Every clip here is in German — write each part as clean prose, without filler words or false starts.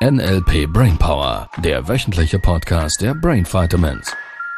NLP Brainpower, der wöchentliche Podcast der Brain Vitamins.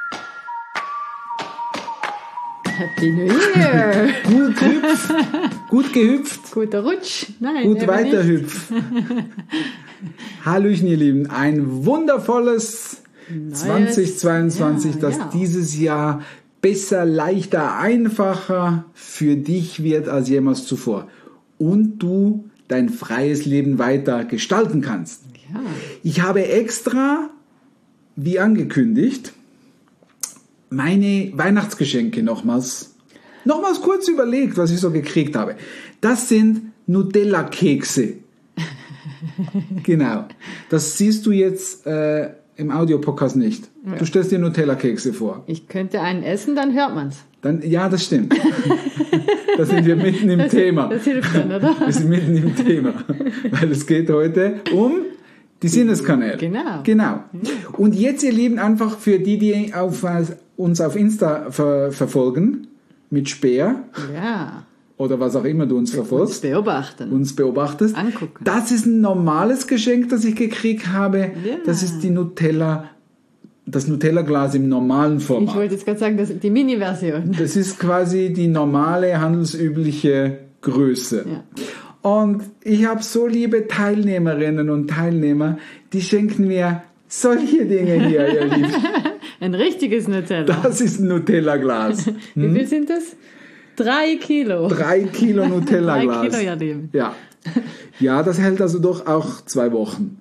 Happy New Year! Gut gehüpft. Guter Rutsch. Nein, Gut weiterhüpf. Hallöchen, ihr Lieben. Ein wundervolles 2022, das dieses Jahr besser, leichter, einfacher für dich wird als jemals zuvor. Und du dein freies Leben weiter gestalten kannst. Ja. Ich habe extra, wie angekündigt, meine Weihnachtsgeschenke nochmals kurz überlegt, was ich so gekriegt habe. Das sind Nutella-Kekse. Genau. Das siehst du jetzt im Audiopodcast nicht. Ja. Du stellst dir Nutella-Kekse vor. Ich könnte einen essen, dann hört man's. Ja, das stimmt. Da sind wir mitten im Thema. Das hilft dann, oder? Wir sind mitten im Thema. Weil es geht heute um die Sinneskanäle. Genau. Und jetzt, ihr Lieben, einfach für die uns auf Insta verfolgen, mit Speer. Ja. Oder was auch immer du uns verfolgst. Uns beobachtest. Angucken. Das ist ein normales Geschenk, das ich gekriegt habe. Ja. Das ist das Nutella-Glas im normalen Format. Ich wollte jetzt gerade sagen, das ist die Mini-Version. Das ist quasi die normale, handelsübliche Größe. Ja. Und ich habe so liebe Teilnehmerinnen und Teilnehmer, die schenken mir solche Dinge hier, ihr Lieben. Ein richtiges Nutella. Das ist ein Nutella-Glas. Wie viel sind das? 3 Kilo. 3 Kilo Nutella-Glas. 3 Kilo, ja, Leben. Ja, das hält also doch auch 2 Wochen.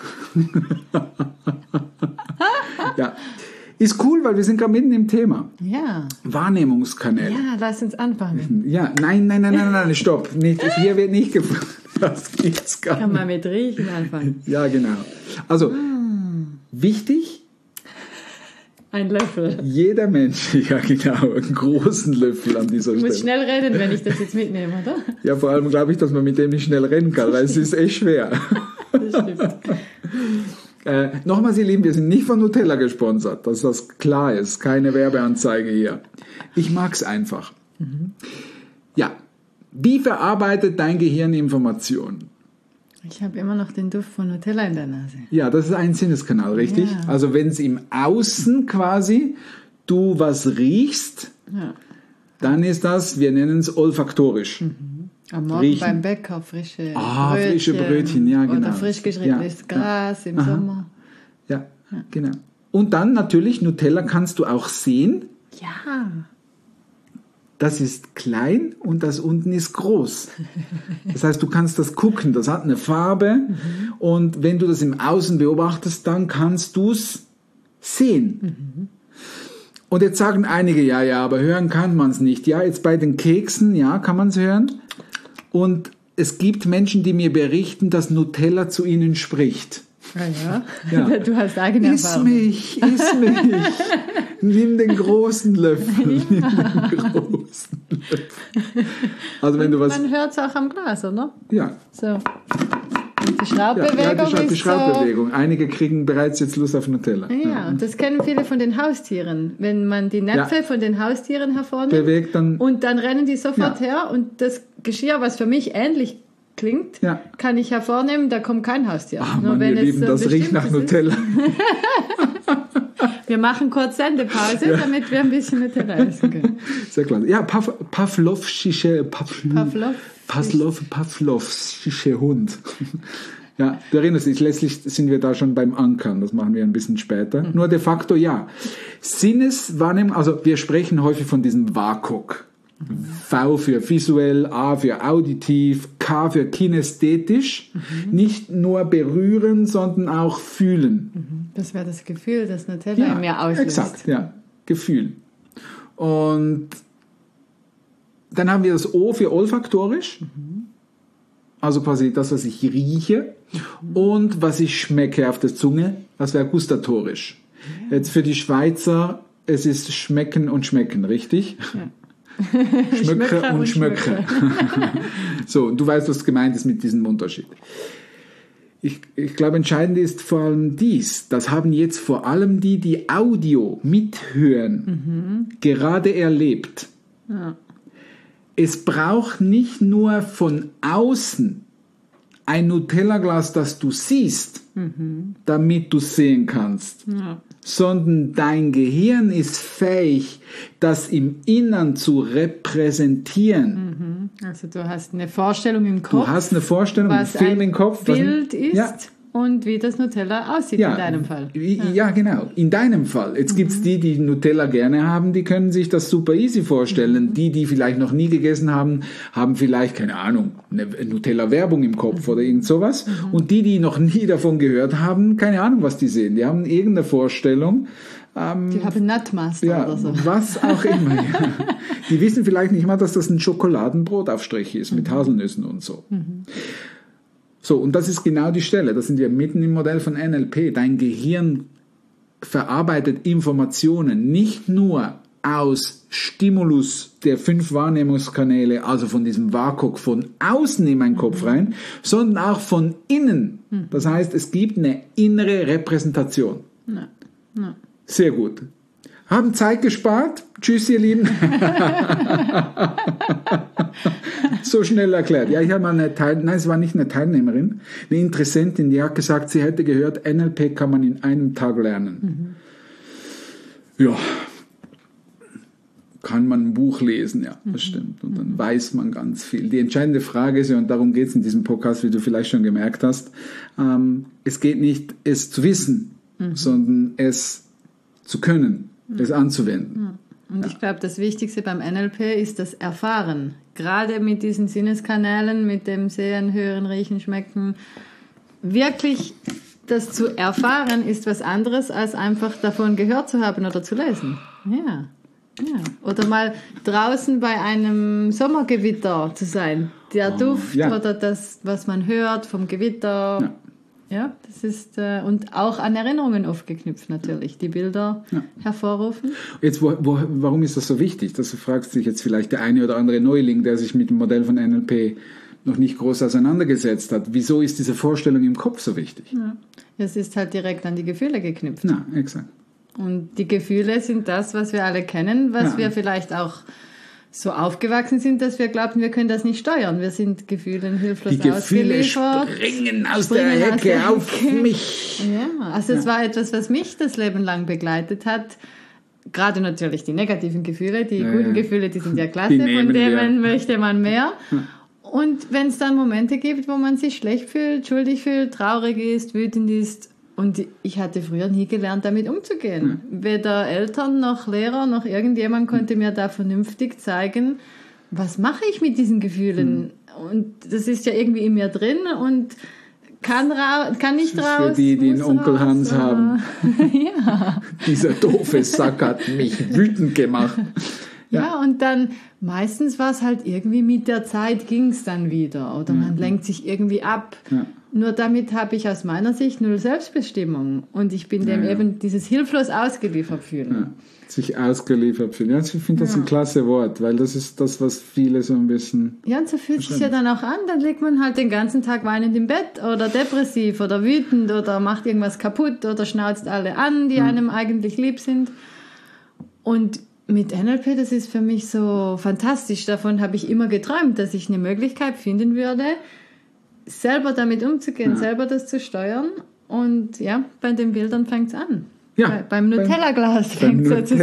Ja. Ist cool, weil wir sind gerade mitten im Thema. Ja. Wahrnehmungskanäle. Ja, lass uns anfangen. Ja, nein, stopp. Hier wird nicht gefragt. Das gibt's gar nicht. Kann man mit Riechen anfangen. Ja, genau. Also, wichtig. Ein Löffel. Jeder Mensch, ja genau, einen großen Löffel an dieser Stelle. Ich muss schnell rennen, wenn ich das jetzt mitnehme, oder? Ja, vor allem glaube ich, dass man mit dem nicht schnell rennen kann, weil es ist echt schwer. Das stimmt. Nochmals, ihr Lieben, wir sind nicht von Nutella gesponsert, dass das klar ist. Keine Werbeanzeige hier. Ich mag's einfach. Ja, wie verarbeitet dein Gehirn Informationen? Ich habe immer noch den Duft von Nutella in der Nase. Ja, das ist ein Sinneskanal, richtig? Ja. Also wenn es im Außen quasi du was riechst, dann ist das, wir nennen es olfaktorisch. Am Morgen Riechen. beim Bäcker frische Brötchen, ja genau. Oder frisch geschnittenes Gras im Sommer. Ja, genau. Und dann natürlich, Nutella kannst du auch sehen. Ja. Das ist klein und das unten ist groß. Das heißt, du kannst das gucken, das hat eine Farbe und wenn du das im Außen beobachtest, dann kannst du es sehen. Und jetzt sagen einige, ja, aber hören kann man es nicht. Ja, jetzt bei den Keksen, ja, kann man es hören. Und es gibt Menschen, die mir berichten, dass Nutella zu ihnen spricht. Ja. Du hast eigene Erfahrung. Iss mich. Nimm den großen Löffel. Also wenn du was. Man hört es auch am Glas, oder? Ja. So. Und die Schraubbewegung die Schraubbewegung. So. Einige kriegen bereits jetzt Lust auf Nutella. Ja, und das kennen viele von den Haustieren. Wenn man die Näpfe von den Haustieren hervornimmt bewegt, und dann rennen die sofort her und das Geschirr, was für mich ähnlich klingt, kann ich hervornehmen, da kommt kein Haustier. Ach, Mann, wir lieben, das riecht nach Nutella. Wir machen kurz Sendepause, damit wir ein bisschen Nutella essen können. Sehr klar. Ja, Pavlovsche Hund. Ja, du erinnerst dich, letztlich sind wir da schon beim Ankern, das machen wir ein bisschen später. Nur de facto ja. Sinneswahrnehmung, also wir sprechen häufig von diesem WAKOK. V für visuell, A für auditiv, K für kinästhetisch. Nicht nur berühren, sondern auch fühlen. Das wäre das Gefühl, das Nutella in mir auslöst. Exakt, ja. Gefühl. Und dann haben wir das O für olfaktorisch. Also quasi das, was ich rieche. Und was ich schmecke auf der Zunge, das wäre gustatorisch. Jetzt für die Schweizer, es ist schmecken und schmecken, richtig? Ja. Schmöcke und Schmöcke. So, du weißt, was gemeint ist mit diesem Unterschied. Ich glaube, entscheidend ist vor allem dies. Das haben jetzt vor allem die Audio mithören, gerade erlebt. Ja. Es braucht nicht nur von außen ein Nutella-Glas, das du siehst, damit du es sehen kannst, sondern dein Gehirn ist fähig, das im Innern zu repräsentieren. Also du hast eine Vorstellung im Kopf. Du hast eine Vorstellung, einen Film im Kopf. Bild ist und wie das Nutella aussieht in deinem Fall. Ja, genau. In deinem Fall. Jetzt gibt es die Nutella gerne haben, die können sich das super easy vorstellen. Die vielleicht noch nie gegessen haben, haben vielleicht, keine Ahnung, eine Nutella-Werbung im Kopf oder irgend sowas. Und die noch nie davon gehört haben, keine Ahnung, was die sehen. Die haben irgendeine Vorstellung. Die haben Nutmaster oder so. Was auch immer. Ja. Die wissen vielleicht nicht mal, dass das ein Schokoladenbrotaufstrich ist mit Haselnüssen und so. So, und das ist genau die Stelle. Das sind wir mitten im Modell von NLP. Dein Gehirn verarbeitet Informationen nicht nur aus Stimulus der 5 Wahrnehmungskanäle, also von diesem WAKOK von außen in meinen Kopf rein, sondern auch von innen. Das heißt, es gibt eine innere Repräsentation. Sehr gut. Haben Zeit gespart. Tschüss, ihr Lieben. So schnell erklärt. Ja, ich habe mal es war nicht eine Teilnehmerin, eine Interessentin, die hat gesagt, sie hätte gehört, NLP kann man in einem Tag lernen. Ja, kann man ein Buch lesen, ja, das stimmt. Und dann weiß man ganz viel. Die entscheidende Frage ist, und darum geht es in diesem Podcast, wie du vielleicht schon gemerkt hast, es geht nicht, es zu wissen, sondern es zu können, es anzuwenden. Und ich glaube, das Wichtigste beim NLP ist das Erfahren. Gerade mit diesen Sinneskanälen, mit dem Sehen, Hören, Riechen, Schmecken. Wirklich das zu erfahren ist was anderes, als einfach davon gehört zu haben oder zu lesen. Ja. Oder mal draußen bei einem Sommergewitter zu sein. Der Duft oder das, was man hört vom Gewitter. Ja, das ist, und auch an Erinnerungen oft geknüpft natürlich, die Bilder hervorrufen. Jetzt, warum ist das so wichtig? Das fragt sich jetzt vielleicht der eine oder andere Neuling, der sich mit dem Modell von NLP noch nicht groß auseinandergesetzt hat. Wieso ist diese Vorstellung im Kopf so wichtig? Ja, es ist halt direkt an die Gefühle geknüpft. Ja, exakt. Und die Gefühle sind das, was wir alle kennen, was wir vielleicht auch so aufgewachsen sind, dass wir glaubten, wir können das nicht steuern. Wir sind Gefühlen hilflos ausgeliefert. Die Gefühle springen aus der Hecke auf mich. Ja, also es war etwas, was mich das Leben lang begleitet hat. Gerade natürlich die negativen Gefühle, die guten Gefühle, die sind ja klasse, von denen möchte man mehr. Und wenn es dann Momente gibt, wo man sich schlecht fühlt, schuldig fühlt, traurig ist, wütend ist, und ich hatte früher nie gelernt, damit umzugehen. Weder Eltern noch Lehrer noch irgendjemand konnte mir da vernünftig zeigen, was mache ich mit diesen Gefühlen. Und das ist ja irgendwie in mir drin und kann nicht raus. Für die einen Onkel Hans haben. Ja. Dieser doofe Sack hat mich wütend gemacht. Ja, und dann meistens war es halt irgendwie mit der Zeit ging es dann wieder oder man lenkt sich irgendwie ab. Ja. Nur damit habe ich aus meiner Sicht null Selbstbestimmung und ich bin dem eben dieses hilflos ausgeliefert fühlen. Ja. Sich ausgeliefert fühlen. Ja, ich finde das ein klasse Wort, weil das ist das, was viele so ein bisschen... Ja, und so fühlt es sich ja dann auch an. Dann liegt man halt den ganzen Tag weinend im Bett oder depressiv oder wütend oder macht irgendwas kaputt oder schnauzt alle an, die einem eigentlich lieb sind. Und mit NLP, das ist für mich so fantastisch. Davon habe ich immer geträumt, dass ich eine Möglichkeit finden würde, selber damit umzugehen, selber das zu steuern. Und ja, bei den Bildern fängt es an. Ja, beim Nutella-Glas fängt es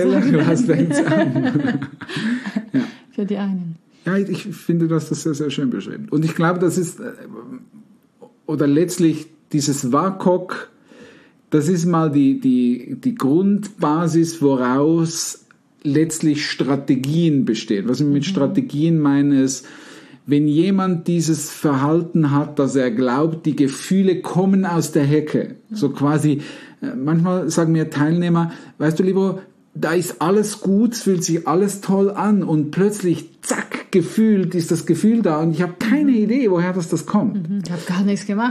an. Ja. Für die einen. Ja, ich finde, du hast das sehr, sehr schön beschrieben. Und ich glaube, das ist, oder letztlich dieses WAKOK, das ist mal die Grundbasis, woraus letztlich Strategien bestehen. Was ich mit Strategien meine, ist, wenn jemand dieses Verhalten hat, dass er glaubt, die Gefühle kommen aus der Hecke, so quasi, manchmal sagen mir Teilnehmer, weißt du, lieber, da ist alles gut, es fühlt sich alles toll an und plötzlich, zack, gefühlt ist das Gefühl da und ich habe keine Idee, woher das kommt. Ich habe gar nichts gemacht,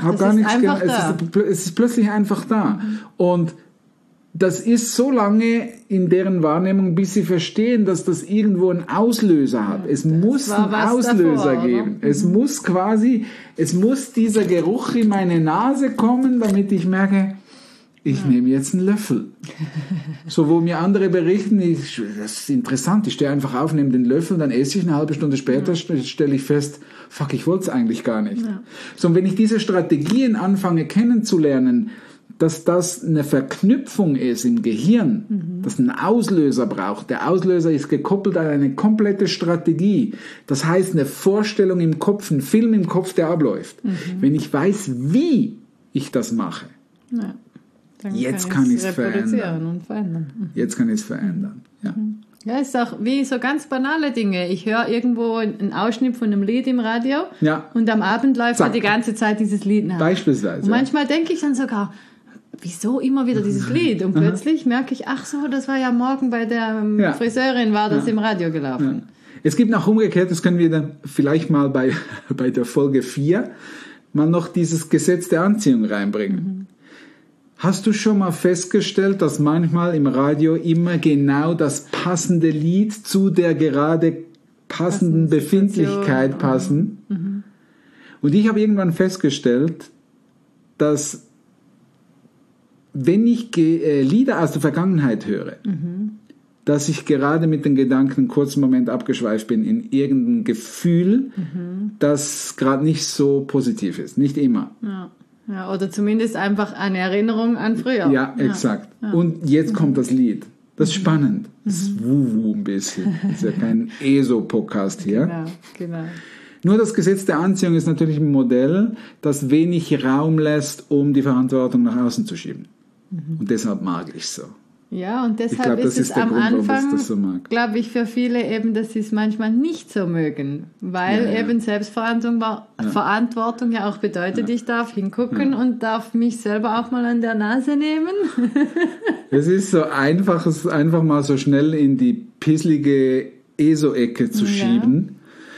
es ist plötzlich einfach da. Und das ist so lange in deren Wahrnehmung, bis sie verstehen, dass das irgendwo einen Auslöser hat. Es muss einen Auslöser geben. Es muss dieser Geruch in meine Nase kommen, damit ich merke, Ich nehme jetzt einen Löffel. So, wo mir andere berichten, das ist interessant, ich stehe einfach auf, nehme den Löffel, dann esse ich eine halbe Stunde später, stelle ich fest, fuck, ich wollte es eigentlich gar nicht. Ja. So, und wenn ich diese Strategien anfange kennenzulernen, dass das eine Verknüpfung ist im Gehirn, das einen Auslöser braucht. Der Auslöser ist gekoppelt an eine komplette Strategie. Das heißt, eine Vorstellung im Kopf, ein Film im Kopf, der abläuft. Wenn ich weiß, wie ich das mache, jetzt kann ich es verändern. Jetzt kann ich es verändern. Ja. Ja, ist auch wie so ganz banale Dinge. Ich höre irgendwo einen Ausschnitt von einem Lied im Radio und am Abend läuft die ganze Zeit dieses Lied nach. Beispielsweise. Und manchmal denke ich dann sogar, wieso immer wieder dieses Lied? Und plötzlich merke ich, ach so, das war ja morgen bei der Friseurin, war das im Radio gelaufen. Ja. Es gibt noch umgekehrt, das können wir dann vielleicht mal bei der Folge 4 mal noch dieses Gesetz der Anziehung reinbringen. Hast du schon mal festgestellt, dass manchmal im Radio immer genau das passende Lied zu der gerade passenden Befindlichkeit passen? Und ich habe irgendwann festgestellt, dass wenn ich Lieder aus der Vergangenheit höre, dass ich gerade mit den Gedanken einen kurzen Moment abgeschweift bin in irgendein Gefühl, das gerade nicht so positiv ist. Nicht immer. Ja, oder zumindest einfach eine Erinnerung an früher. Ja, exakt. Ja. Und jetzt kommt das Lied. Das ist spannend. Das ist Wuhu ein bisschen. Das ist ja kein ESO-Podcast hier. Genau. Nur das Gesetz der Anziehung ist natürlich ein Modell, das wenig Raum lässt, um die Verantwortung nach außen zu schieben. Und deshalb mag ich so. Ja, und deshalb ist es am Anfang, glaube ich, für viele eben, dass sie es manchmal nicht so mögen, weil eben Selbstverantwortung ja auch bedeutet, ich darf hingucken und darf mich selber auch mal an der Nase nehmen. Es ist so einfach, es einfach mal so schnell in die pisselige ESO-Ecke zu schieben,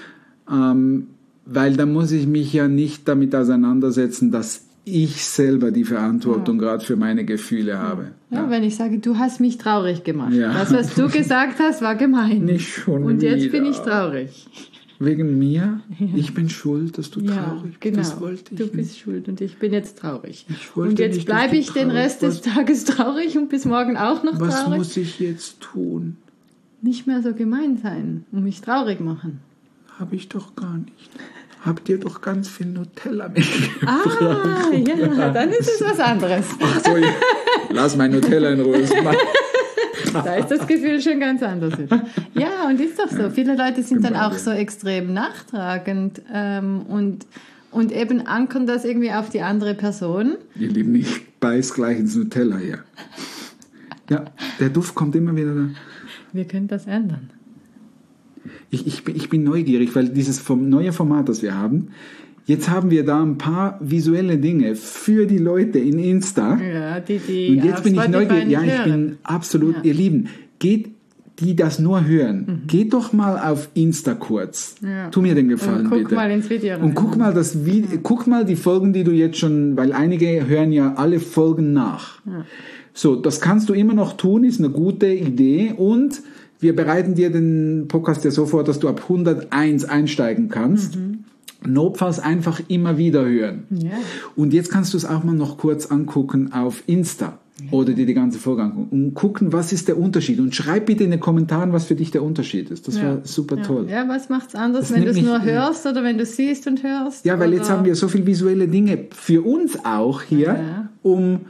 weil da muss ich mich ja nicht damit auseinandersetzen, dass ich selber die Verantwortung gerade für meine Gefühle habe. Ja, wenn ich sage, du hast mich traurig gemacht. Ja. Das, was du gesagt hast, war gemein. Nicht schon Und jetzt wieder. bin ich traurig. Wegen mir? Ich bin schuld, dass du traurig bist. Genau. Das wollte ich du nicht. Bist schuld und ich bin jetzt traurig. Und jetzt bleibe ich den Rest des Tages traurig und bis morgen auch noch traurig. Was muss ich jetzt tun? Nicht mehr so gemein sein und mich traurig machen. Habe ich doch gar nicht. Habt ihr doch ganz viel Nutella mitgebracht. Ja, dann ist es was anderes. Ach so, lass mein Nutella in Ruhe. Da ist das Gefühl schon ganz anders. Ja, und ist doch so. Viele Leute sind dann auch so extrem nachtragend und eben ankern das irgendwie auf die andere Person. Ihr Lieben, ich beiß gleich ins Nutella hier. Ja, der Duft kommt immer wieder da. Wir können das ändern. Ich bin neugierig, weil dieses neue Format, das wir haben, jetzt haben wir da ein paar visuelle Dinge für die Leute in Insta. Ja, die und jetzt bin ich neugierig. Ja, ich bin absolut, ihr Lieben, die das nur hören, geht doch mal auf Insta kurz. Ja. Tu mir den Gefallen, und guck bitte. Mal ins Video rein. Und guck mal das Video, guck mal die Folgen, die du jetzt schon, weil einige hören ja alle Folgen nach. Ja. So, das kannst du immer noch tun, ist eine gute Idee und wir bereiten dir den Podcast ja so vor, dass du ab 101 einsteigen kannst. Notfalls einfach immer wieder hören. Ja. Und jetzt kannst du es auch mal noch kurz angucken auf Insta oder dir die ganze Folge angucken und gucken, was ist der Unterschied. Und schreib bitte in den Kommentaren, was für dich der Unterschied ist. Das wäre super toll. Ja, was macht's anders, wenn du es nur hörst oder wenn du siehst und hörst? Ja, weil jetzt haben wir so viele visuelle Dinge für uns auch hier, um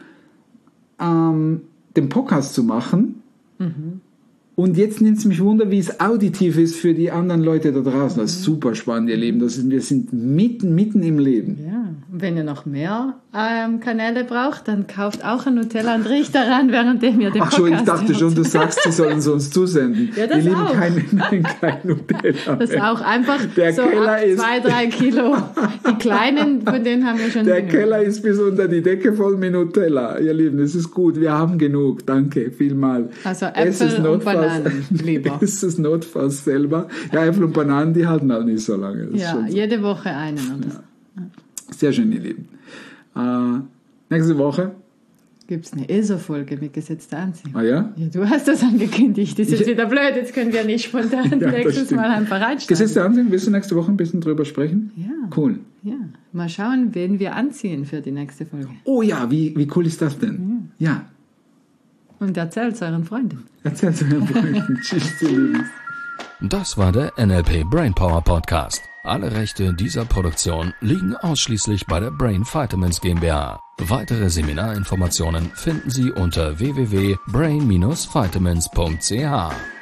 den Podcast zu machen. Und jetzt nimmt es mich Wunder, wie es auditiv ist für die anderen Leute da draußen. Das ist super spannend, ihr Lieben. Wir sind mitten im Leben. Ja, und wenn ihr noch mehr Kanäle braucht, dann kauft auch ein Nutella und riecht daran, währenddem ihr den Podcast hört. Ach so, ich dachte schon, du sagst, sie sollen es uns zusenden. Ja, das ihr Lieben, auch. Kein Nutella. Das ist auch einfach der so Keller ab 2-3 Kilo. Die kleinen, von denen haben wir schon Der Keller ist bis unter die Decke voll mit Nutella. Ihr Lieben, es ist gut. Wir haben genug. Danke, vielmal. Also Äpfel und Bananen lieber. Ist es notfalls selber? Ja, Äpfel und Bananen, die halten halt nicht so lange. Ja, jede Woche einen. Oder so. Sehr schön, ihr Lieben. Nächste Woche gibt es eine ESO-Folge mit gesetzter Anziehung. Ah ja? Ja, du hast das angekündigt. Das ist jetzt wieder blöd. Jetzt können wir nicht spontan nächstes Mal einfach reinsteigen. Gesetzte Anziehung, willst du nächste Woche ein bisschen drüber sprechen? Ja. Cool. Ja. Mal schauen, wen wir anziehen für die nächste Folge. Oh ja, wie cool ist das denn? Ja. Und erzählt es euren Freunden. Erzählt es euren Freunden. Tschüss, ihr Lieben. Das war der NLP Brainpower Podcast. Alle Rechte dieser Produktion liegen ausschließlich bei der Brain Vitamins GmbH. Weitere Seminarinformationen finden Sie unter www.brain-vitamins.ch.